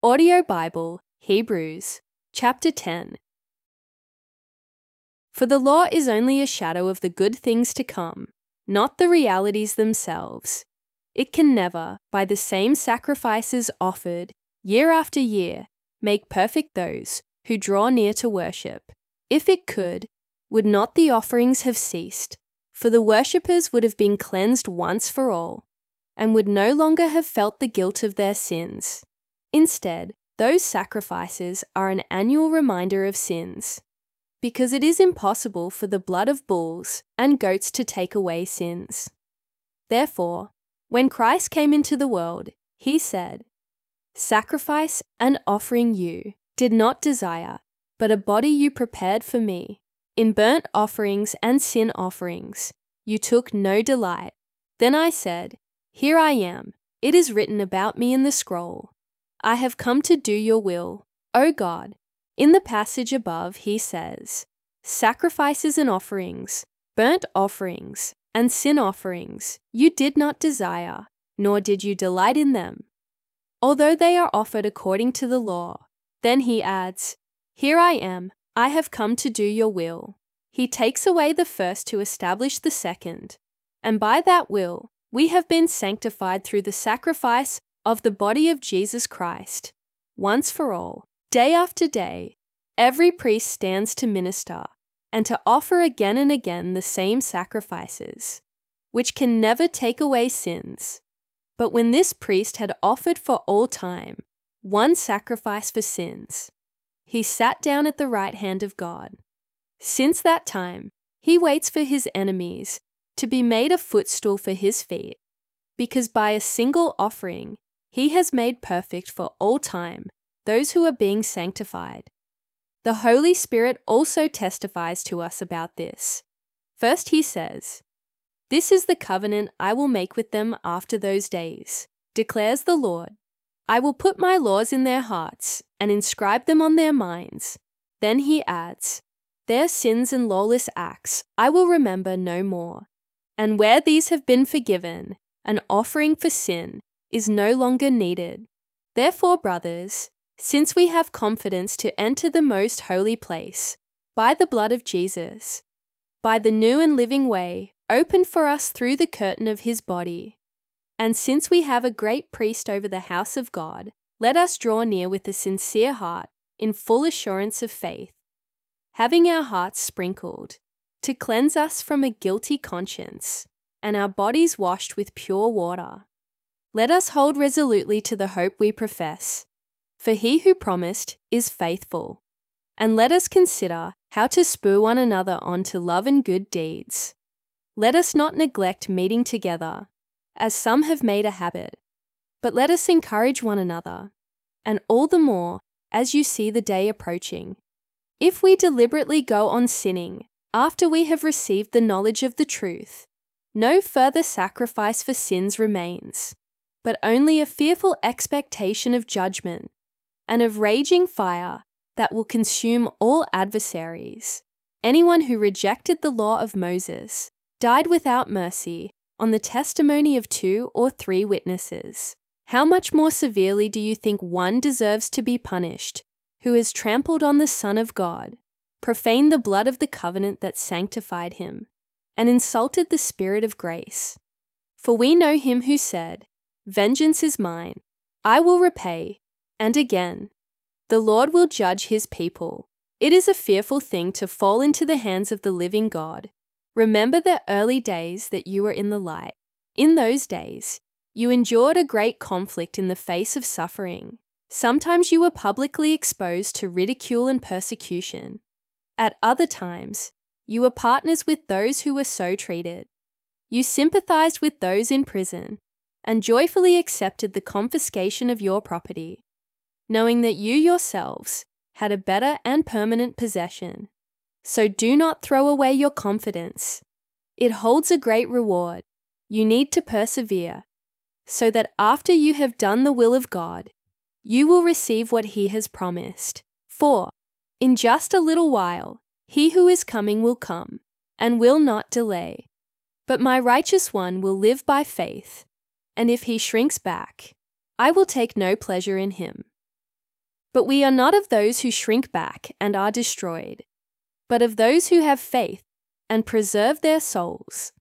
Audio Bible, Hebrews, chapter 10. For the law is only a shadow of the good things to come, not the realities themselves. It can never, by the same sacrifices offered, year after year, make perfect those who draw near to worship. If it could, would not the offerings have ceased? For the worshippers would have been cleansed once for all, and would no longer have felt the guilt of their sins. Instead, those sacrifices are an annual reminder of sins, because it is impossible for the blood of bulls and goats to take away sins. Therefore, when Christ came into the world, he said, "Sacrifice and offering you did not desire, but a body you prepared for me. In burnt offerings and sin offerings you took no delight. Then I said, Here I am. It is written about me in the scroll. I have come to do your will, O God." In the passage above, he says, "Sacrifices and offerings, burnt offerings, and sin offerings you did not desire, nor did you delight in them, although they are offered according to the law." Then he adds, "Here I am, I have come to do your will." He takes away the first to establish the second, and by that will we have been sanctified through the sacrifice of the body of Jesus Christ, once for all. Day after day, every priest stands to minister and to offer again and again the same sacrifices, which can never take away sins. But when this priest had offered for all time one sacrifice for sins, he sat down at the right hand of God. Since that time, he waits for his enemies to be made a footstool for his feet, because by a single offering he has made perfect for all time those who are being sanctified. The Holy Spirit also testifies to us about this. First he says, "This is the covenant I will make with them after those days, declares the Lord. I will put my laws in their hearts and inscribe them on their minds." Then he adds, "Their sins and lawless acts I will remember no more. And where these have been forgiven, an offering for sin is no longer needed. Therefore, brothers, since we have confidence to enter the most holy place by the blood of Jesus, by the new and living way opened for us through the curtain of his body, and since we have a great priest over the house of God, let us draw near with a sincere heart in full assurance of faith, having our hearts sprinkled to cleanse us from a guilty conscience, and our bodies washed with pure water. Let us hold resolutely to the hope we profess, for he who promised is faithful. And let us consider how to spur one another on to love and good deeds. Let us not neglect meeting together, as some have made a habit, but let us encourage one another, and all the more as you see the day approaching. If we deliberately go on sinning after we have received the knowledge of the truth, no further sacrifice for sins remains, but only a fearful expectation of judgment and of raging fire that will consume all adversaries. Anyone who rejected the law of Moses died without mercy on the testimony of 2 or 3 witnesses. How much more severely do you think one deserves to be punished who has trampled on the Son of God, profaned the blood of the covenant that sanctified him, and insulted the Spirit of grace? For we know him who said, 'Vengeance is mine, I will repay,' and again, 'The Lord will judge his people.' It is a fearful thing to fall into the hands of the living God. Remember the early days that you were in the light. In those days, you endured a great conflict in the face of suffering. Sometimes you were publicly exposed to ridicule and persecution. At other times, you were partners with those who were so treated. You sympathized with those in prison and joyfully accepted the confiscation of your property, knowing that you yourselves had a better and permanent possession. So do not throw away your confidence. It holds a great reward. You need to persevere, so that after you have done the will of God, you will receive what he has promised. For, in just a little while, he who is coming will come, and will not delay. But my righteous one will live by faith, and if he shrinks back, I will take no pleasure in him. But we are not of those who shrink back and are destroyed, but of those who have faith and preserve their souls.